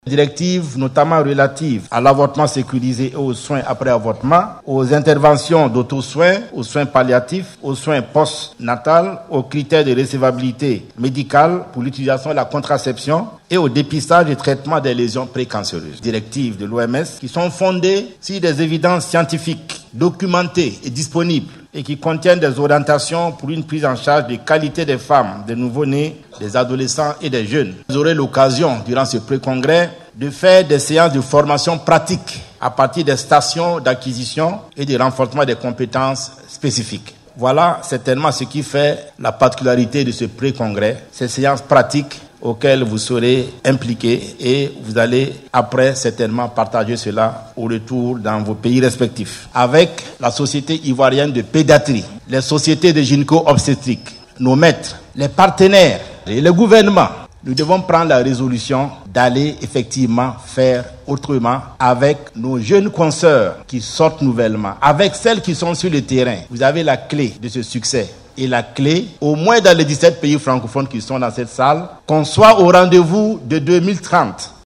Directives notamment relatives à l'avortement sécurisé et aux soins après avortement, aux interventions d'auto-soins, aux soins palliatifs, aux soins post-natals, aux critères de recevabilité médicale pour l'utilisation de la contraception et au dépistage et traitement des lésions précancéreuses. Directives de l'OMS qui sont fondées sur des évidences scientifiques documentées et disponibles et qui contiennent des orientations pour une prise en charge de qualité des femmes, des nouveau-nés, des adolescents et des jeunes. Vous aurez l'occasion, durant ce pré-congrès, de faire des séances de formation pratique à partir des stations d'acquisition et de renforcement des compétences spécifiques. Voilà certainement ce qui fait la particularité de ce pré-congrès, ces séances pratiques auxquelles vous serez impliqués et vous allez après certainement partager cela au retour dans vos pays respectifs. Avec la Société ivoirienne de pédiatrie, les sociétés de gynéco-obstétrique, nos maîtres, les partenaires et le gouvernement, nous devons prendre la résolution d'aller effectivement faire autrement avec nos jeunes consoeurs qui sortent nouvellement, avec celles qui sont sur le terrain. Vous avez la clé de ce succès. Et la clé, au moins dans les 17 pays francophones qui sont dans cette salle, qu'on soit au rendez-vous de 2030.